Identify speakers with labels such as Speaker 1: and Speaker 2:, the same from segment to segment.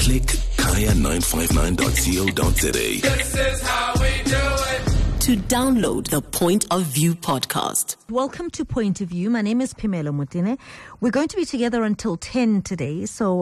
Speaker 1: Click kaya959.co.za.
Speaker 2: This is how we do it.
Speaker 3: To download the Point of View podcast.
Speaker 4: Welcome to Point of View. My name is Phemelo Motene. We're going to be together until 10 today. So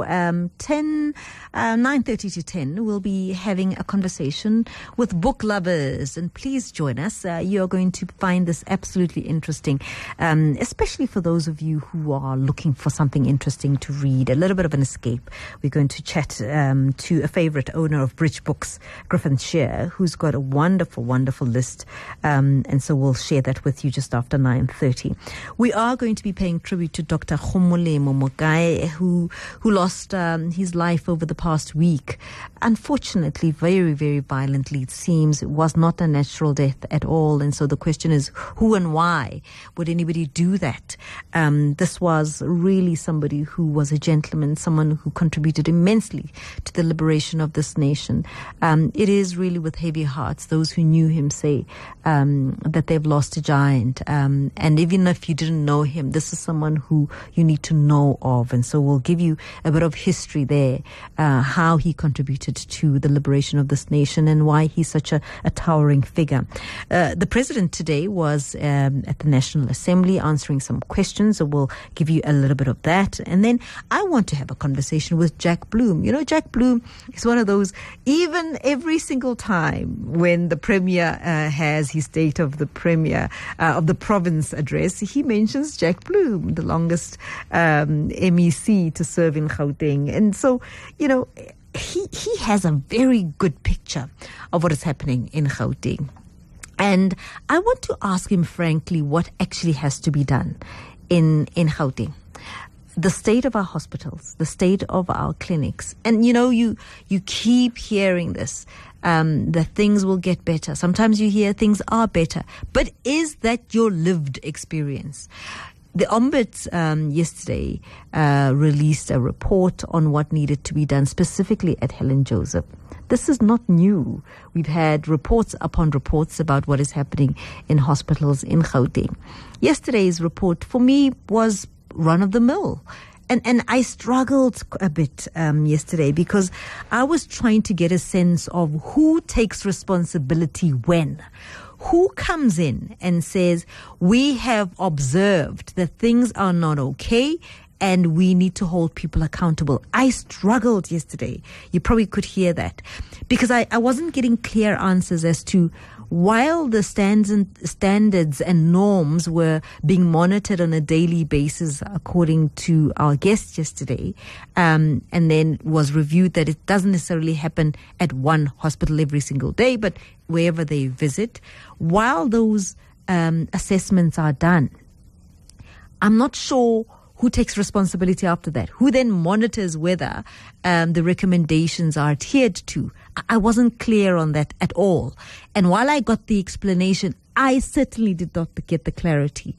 Speaker 4: 9:30 to 10, we'll be having a conversation with book lovers. And please join us. You're going to find this absolutely interesting, especially for those of you who are looking for something interesting to read, a little bit of an escape. We're going to chat to a favorite owner of Bridge Books, Griffin Shear, who's got a wonderful, wonderful list. And so we'll share that with you just after 9:30. We are going to be paying tribute to Dr. Kgomolemo Mogae, who lost his life over the past week. Unfortunately, very, very violently, it seems. It was not a natural death at all. And so the question is, who and why would anybody do that? This was really somebody who was a gentleman, someone who contributed immensely to the liberation of this nation. It is really with heavy hearts, those who knew him say that they've lost a giant. And even if you didn't know him, this is someone who you need to know of. And so we'll give you a bit of history there, how he contributed to the liberation of this nation and why he's such a towering figure. The president today was at the National Assembly answering some questions, so we'll give you a little bit of that. And then I want to have a conversation with Jack Bloom. You know, Jack Bloom is one of those, even every single time when the Premier has his State of the Premier of the Province address, he mentions Jack Bloom, the longest MEC to serve in Gauteng. And so, you know, he has a very good picture of what is happening in Gauteng. And I want to ask him frankly what actually has to be done in Gauteng. The state of our hospitals, the state of our clinics. And, you know, you keep hearing this, that things will get better. Sometimes you hear things are better. But is that your lived experience? The Ombuds yesterday released a report on what needed to be done specifically at Helen Joseph. This is not new. We've had reports upon reports about what is happening in hospitals in Gauteng. Yesterday's report for me was run-of-the-mill. And I struggled a bit yesterday because I was trying to get a sense of who takes responsibility when. Who comes in and says, we have observed that things are not okay and we need to hold people accountable. I struggled yesterday. You probably could hear that because I wasn't getting clear answers as to while the standards and norms were being monitored on a daily basis, according to our guest yesterday, and then was reviewed that it doesn't necessarily happen at one hospital every single day, but wherever they visit. While those assessments are done, I'm not sure who takes responsibility after that? Who then monitors whether the recommendations are adhered to? I wasn't clear on that at all. And while I got the explanation, I certainly did not get the clarity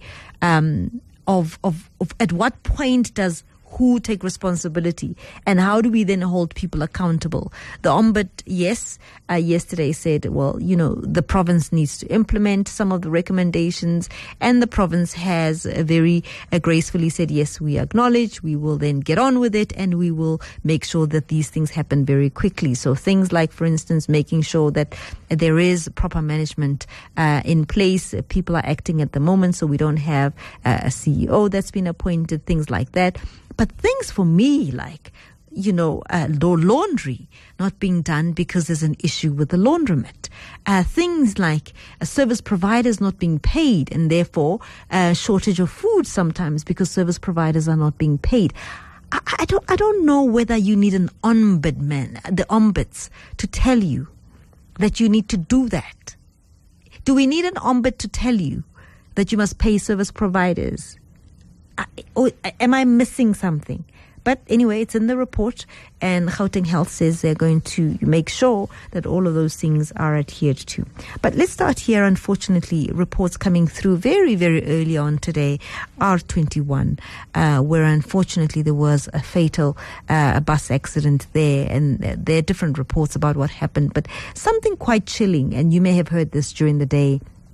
Speaker 4: of at what point does who take responsibility and how do we then hold people accountable? The Ombud, yes, yesterday said, well, you know, the province needs to implement some of the recommendations, and the province has very gracefully said, yes, we acknowledge, we will then get on with it and we will make sure that these things happen very quickly. So things like, for instance, making sure that there is proper management in place. People are acting at the moment, so we don't have a CEO that's been appointed, things like that. But things for me like, you know, laundry not being done because there's an issue with the laundromat. Things like service providers not being paid and therefore shortage of food sometimes because service providers are not being paid. I don't know whether you need an ombudsman, the ombuds, to tell you that you need to do that. Do we need an ombud to tell you that you must pay service providers? Or am I missing something? But anyway, it's in the report, and Gauteng Health says they're going to make sure that all of those things are adhered to. But let's start here. Unfortunately, reports coming through very, very early on today, R21, where unfortunately there was a fatal bus accident there, and there are different reports about what happened, but something quite chilling, and you may have heard this during the day.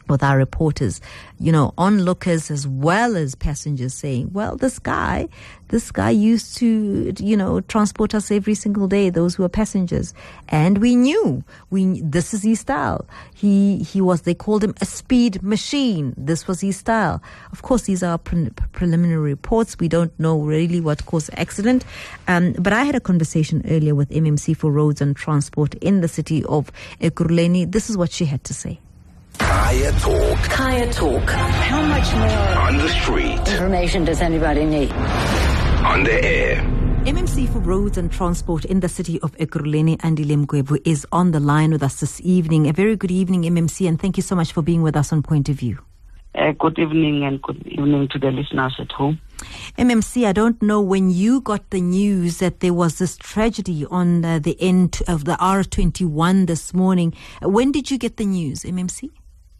Speaker 4: with our reporters, you know, onlookers as well as passengers saying, well, this guy used to, you know, transport us every single day, those who are passengers. And we knew, this is his style. They called him a speed machine. This was his style. Of course, these are preliminary reports. We don't know really what caused the accident. But I had a conversation earlier with MMC for Roads and Transport in the city of Ekurhuleni. This is what she had to say.
Speaker 1: Kaya Talk.
Speaker 3: Kaya Talk.
Speaker 5: How much more
Speaker 1: On the street.
Speaker 5: information does anybody need?
Speaker 1: On the air.
Speaker 4: MMC for Roads and Transport in the city of Ekurhuleni, Andile Mgwebu, is on the line with us this evening. A very good evening, MMC, and thank you so much for being with us on Point of View.
Speaker 6: Good evening, and good evening to the listeners at home.
Speaker 4: MMC, I don't know when you got the news that there was this tragedy on the end of the R21 this morning. When did you get the news, MMC?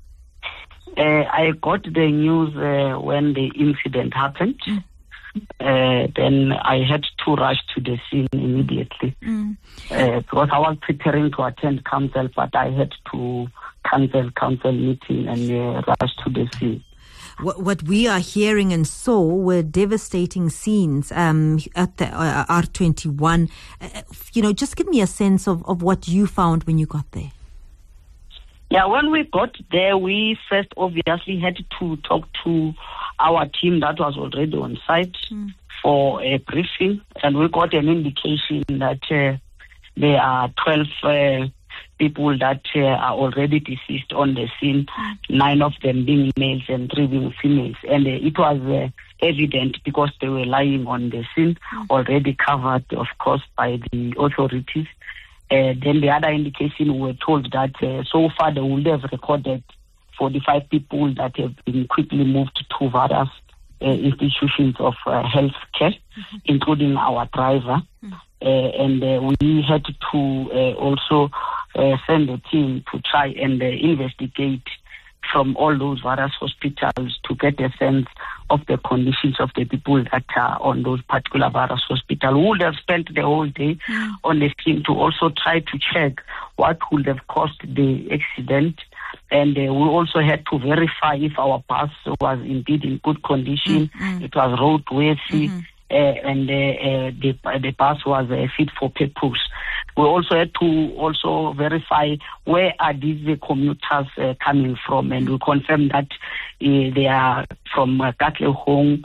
Speaker 6: I got the news when the incident happened. Then I had to rush to the scene immediately because I was preparing to attend council, but I had to cancel council meeting and rush to the scene.
Speaker 4: What we are hearing and saw were devastating scenes at the R21. You know, just give me a sense of what you found when you got there.
Speaker 6: Yeah, when we got there, we first obviously had to talk to our team that was already on site for a briefing, and we got an indication that there are 12 people that are already deceased on the scene, 9 of them being males and 3 being females. And it was evident because they were lying on the scene, already covered, of course, by the authorities. Then the other indication, we were told that so far they would have recorded 45 people that have been quickly moved to various institutions of health care, including our driver. And we had to also send a team to try and investigate from all those various hospitals to get a sense of the conditions of the people that are on those particular various hospitals. We would have spent the whole day on the scene to also try to check what would have caused the accident. And we also had to verify if our bus was indeed in good condition. It was roadworthy. And the bus was fit for purpose. We also had to also verify where are these commuters coming from, and we confirmed that they are from Katlehong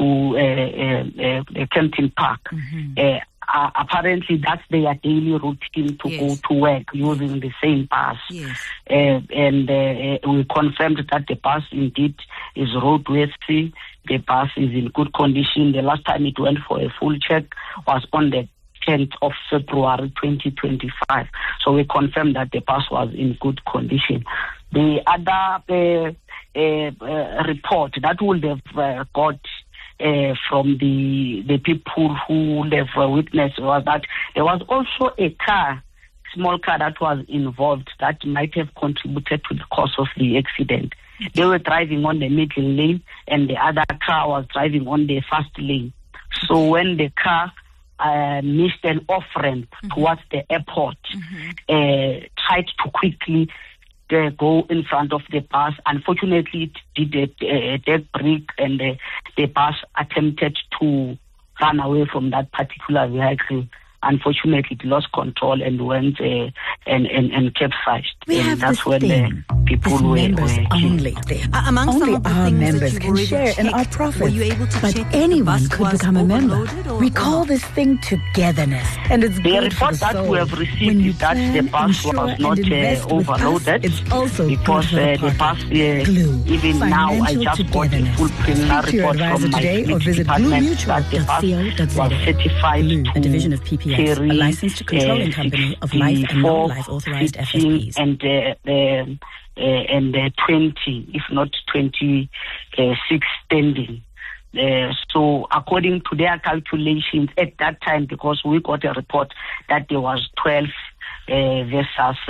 Speaker 6: to Kempton Park. Apparently, that's their daily routine to go to work using the same bus. And we confirmed that the bus indeed is roadworthy. The bus is in good condition. The last time it went for a full check was on the 10th of February 2025. So we confirmed that the bus was in good condition. The other report that would have got from the people who would have witnessed was that there was also a small car that was involved that might have contributed to the cause of the accident. They were driving on the middle lane and the other car was driving on the first lane. So when the car missed an off-ramp towards the airport, tried to quickly go in front of the bus. Unfortunately, it did a dead brake and the bus attempted to run away from that particular vehicle. Unfortunately, it lost control and went and capsized. And that's when the people were
Speaker 5: only thing.
Speaker 4: Amongst
Speaker 5: Only
Speaker 4: some of the
Speaker 5: our
Speaker 4: things
Speaker 5: members
Speaker 4: that
Speaker 5: can
Speaker 4: you've
Speaker 5: share
Speaker 4: already
Speaker 5: in our
Speaker 4: checked,
Speaker 5: profits.
Speaker 4: were you able to
Speaker 5: But
Speaker 4: check if
Speaker 5: anyone
Speaker 4: the bus
Speaker 5: could
Speaker 4: was
Speaker 5: become a member.
Speaker 4: overloaded or
Speaker 5: We call
Speaker 4: not?
Speaker 5: this thing togetherness, and it's
Speaker 6: The
Speaker 5: good
Speaker 6: report
Speaker 5: for the
Speaker 6: that
Speaker 5: soul.
Speaker 6: we have received
Speaker 5: When you
Speaker 6: is that
Speaker 5: plan,
Speaker 6: the bus
Speaker 5: insure,
Speaker 6: was
Speaker 5: and
Speaker 6: not
Speaker 5: invest with us,
Speaker 6: overloaded
Speaker 5: it's also
Speaker 6: because
Speaker 5: good for
Speaker 6: the bus,
Speaker 5: Glue.
Speaker 6: even now, I
Speaker 5: Financial
Speaker 6: just got a
Speaker 5: togetherness.
Speaker 6: full preliminary
Speaker 5: Speak to your
Speaker 6: report
Speaker 5: advisor
Speaker 6: from my
Speaker 5: today or
Speaker 6: fleet
Speaker 5: visit
Speaker 6: department that the bus
Speaker 5: bluemutual.co.za.
Speaker 6: was certified
Speaker 5: Glue,
Speaker 6: to
Speaker 5: a division of PPS,
Speaker 6: carry
Speaker 5: a licensed controlling company of life and non-life authorized
Speaker 6: 16
Speaker 5: FSPs.
Speaker 6: and 20, if not 26 standing. So according to their calculations at that time, because we got a report that there was 12 versus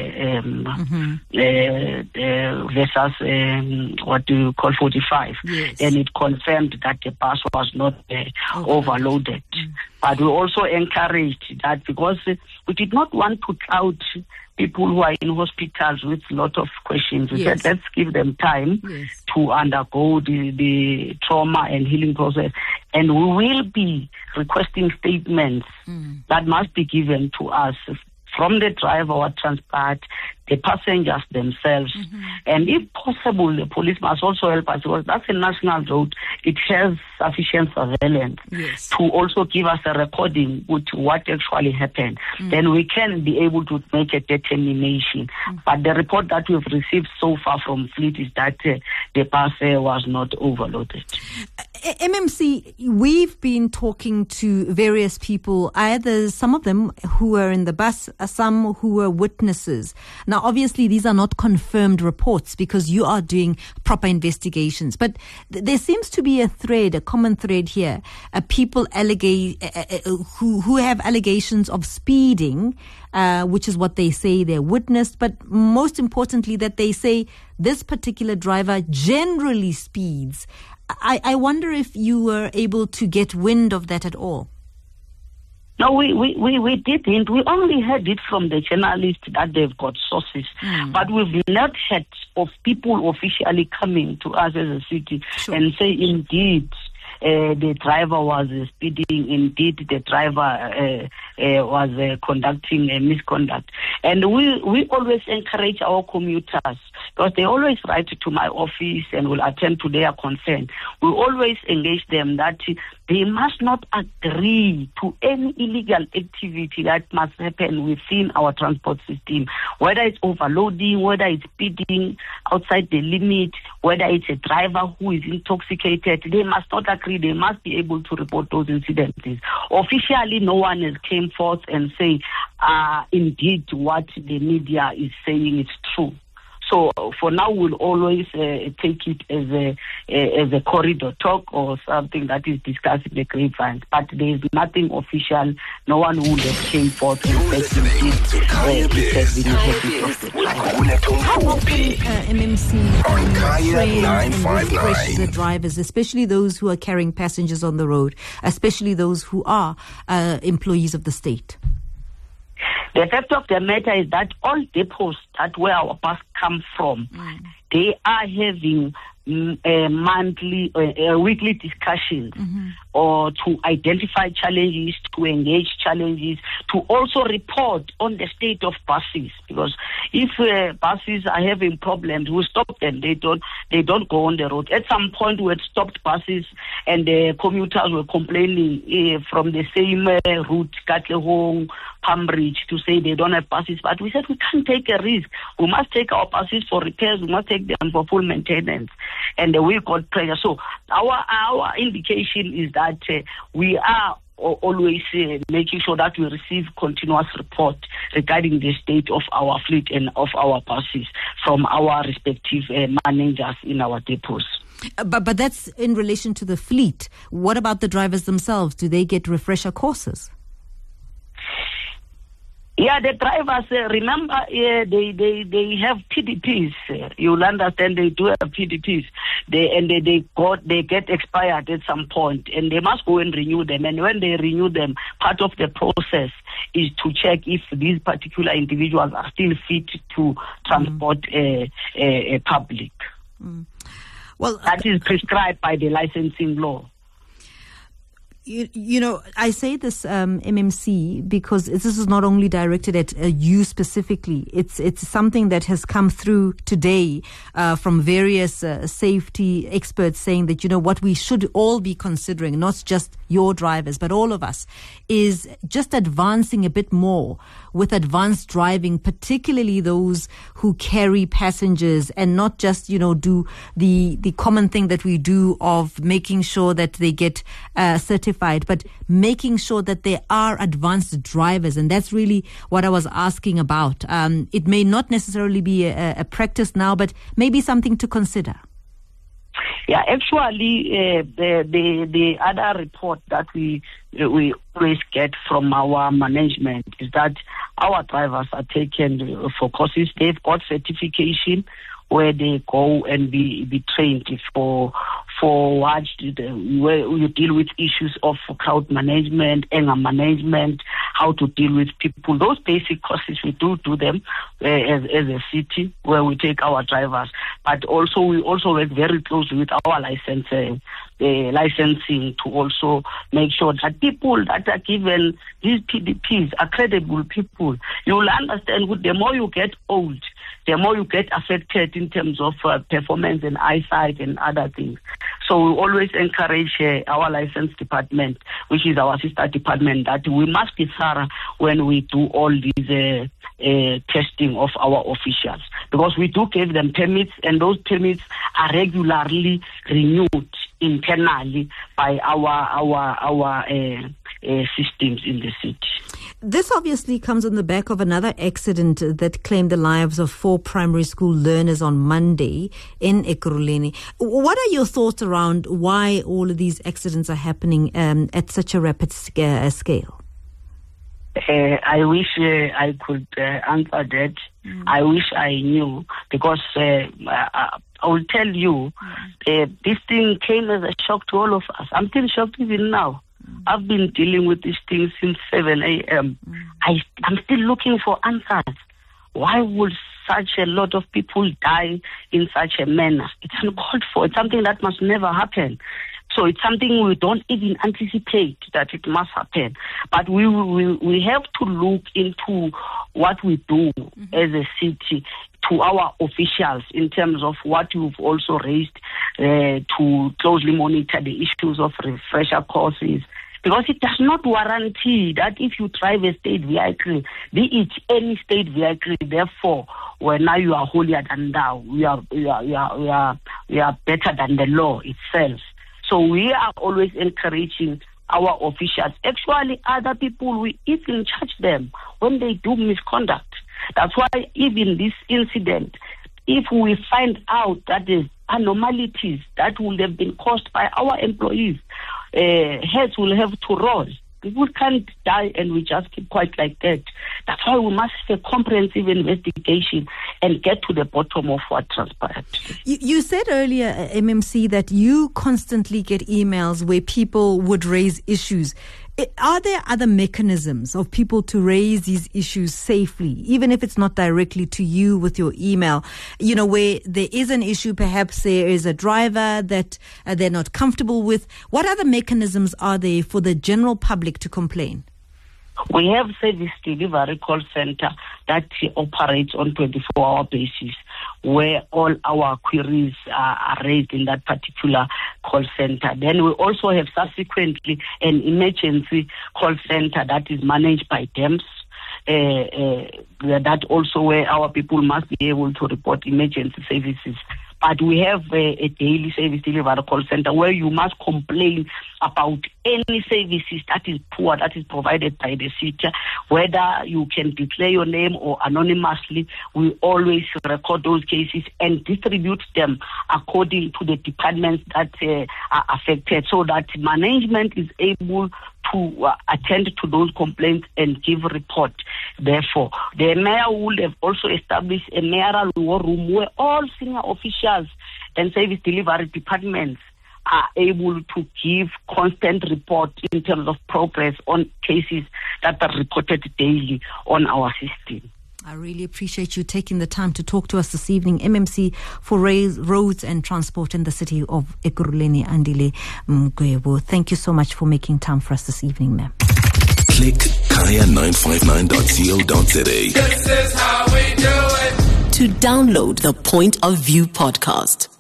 Speaker 6: what do you call 45.
Speaker 4: Yes.
Speaker 6: Then it confirmed that the bus was not overloaded. But we also encouraged that because we did not want to cloud people who are in hospitals with a lot of questions. We said, let's give them time to undergo the trauma and healing process. And we will be requesting statements that must be given to us from the driver or transport, the passengers themselves. And if possible, the police must also help us because that's a national road. It has sufficient surveillance to also give us a recording with what actually happened. Then we can be able to make a determination. But the report that we've received so far from Fleet is that the bus was not overloaded.
Speaker 4: MMC, we've been talking to various people, either some of them who were in the bus, some who were witnesses. Now, obviously, these are not confirmed reports because you are doing proper investigations. But there seems to be a thread, a common thread here. People who have allegations of speeding, which is what they say they witnessed. But most importantly, that they say this particular driver generally speeds. I wonder if you were able to get wind of that at all.
Speaker 6: No, we didn't. We only heard it from the journalists that they've got sources. But we've not heard of people officially coming to us as a city and say, indeed, the driver was speeding. Indeed, the driver was conducting a misconduct. And we always encourage our commuters, because they always write to my office and will attend to their concern. We always engage them that they must not agree to any illegal activity that must happen within our transport system, whether it's overloading, whether it's speeding outside the limit, whether it's a driver who is intoxicated. They must not agree. They must be able to report those incidents. Officially, no one has came forth and say, indeed, what the media is saying is true. So for now, we'll always take it as a corridor talk or something that is discussed in the grapevine. But there is nothing official. No one would have came forth and said
Speaker 4: MMC
Speaker 1: on Kaya
Speaker 4: trains and
Speaker 1: 959.
Speaker 4: refresh the drivers, especially those who are carrying passengers on the road, especially those who are employees of the state?
Speaker 6: The fact of the matter is that all depots that where our bus come from, they are having monthly, weekly discussions or to identify challenges, to engage challenges, to also report on the state of buses. Because if buses are having problems, we stop them. They don't go on the road. At some point, we had stopped buses, and the commuters were complaining from the same route, Katlehong, Pambridge, to say they don't have buses. But we said we can't take a risk. We must take our buses for repairs. We must take them for full maintenance. And we got pressure. So our indication is that we are always making sure that we receive continuous report regarding the state of our fleet and of our buses from our respective managers in our depots.
Speaker 4: But that's in relation to the fleet. What about the drivers themselves? Do they get refresher courses?
Speaker 6: Yeah, the drivers, remember, they have PDPs. You'll understand they do have PDPs. They get expired at some point, and they must go and renew them. And when they renew them, part of the process is to check if these particular individuals are still fit to transport a public.
Speaker 4: Well,
Speaker 6: that is prescribed by the licensing law.
Speaker 4: You know, I say this, MMC, because this is not only directed at you specifically. It's something that has come through today from various safety experts saying that, you know, what we should all be considering, not just your drivers, but all of us, is just advancing a bit more with advanced driving, particularly those who carry passengers, and not just, you know, do the common thing that we do of making sure that they get certified, but making sure that they are advanced drivers. And that's really what I was asking about. It may not necessarily be a practice now, but maybe something to consider.
Speaker 6: Yeah, actually, the other report that we always get from our management is that our drivers are taken for courses. They've got certification where they go and be trained for what where you deal with issues of crowd management, anger management, how to deal with people. Those basic courses we do them as a city where we take our drivers, but also we also work very closely with our licensing to also make sure that people that are given these PDPs are credible people. You will understand, the more you get old, the more you get affected in terms of performance and eyesight and other things. So we always encourage our license department, which is our sister department, that we must be thorough when we do all these testing of our officials, because we do give them permits, and those permits are regularly renewed internally by our systems in the city.
Speaker 4: This obviously comes on the back of another accident that claimed the lives of 4 primary school learners on Monday in Ekurhuleni. What are your thoughts around why all of these accidents are happening at such a rapid scale?
Speaker 6: I wish I could answer that. I wish I knew, because I will tell you, this thing came as a shock to all of us. I'm still shocked even now. I've been dealing with this thing since 7 a.m. I'm still looking for answers. Why would such a lot of people die in such a manner? It's uncalled for. It's something that must never happen. So it's something we don't even anticipate that it must happen. But we have to look into what we do as a city to our officials in terms of what you've also raised, to closely monitor the issues of refresher courses. Because it does not guarantee that if you drive a state vehicle, be it any state vehicle, therefore, when now you are holier than thou, we are better than the law itself. So we are always encouraging our officials. Actually, other people, we even charge them when they do misconduct. That's why even this incident, if we find out that there's anomalies that would have been caused by our employees, heads will have to roll. People can't die and we just keep quiet like that. That's why we must have a comprehensive investigation and get to the bottom of what transpired.
Speaker 4: You said earlier, MMC, that you constantly get emails where people would raise issues. Are there other mechanisms of people to raise these issues safely, even if it's not directly to you with your email? You know, where there is an issue, perhaps there is a driver that they're not comfortable with. What other mechanisms are there for the general public to complain?
Speaker 6: We have service delivery call center that operates on 24-hour basis, where all our queries are raised in that particular call center. Then we also have subsequently an emergency call center that is managed by DEMS. That also where our people must be able to report emergency services. But we have a daily service delivery call center where you must complain about any services that is poor, that is provided by the city, whether you can declare your name or anonymously. We always record those cases and distribute them according to the departments that are affected, so that management is able to attend to those complaints and give report. Therefore, the mayor will have also established a mayoral war room where all senior officials and service delivery departments are able to give constant report in terms of progress on cases that are reported daily on our system.
Speaker 4: I really appreciate you taking the time to talk to us this evening. MMC for Roads and Transport in the city of Ekurhuleni, Andile Mgwebo. Thank you so much for making time for us this evening, ma'am.
Speaker 1: Click kaya959.co.za.
Speaker 2: This is how we do it.
Speaker 3: To download the Point of View podcast,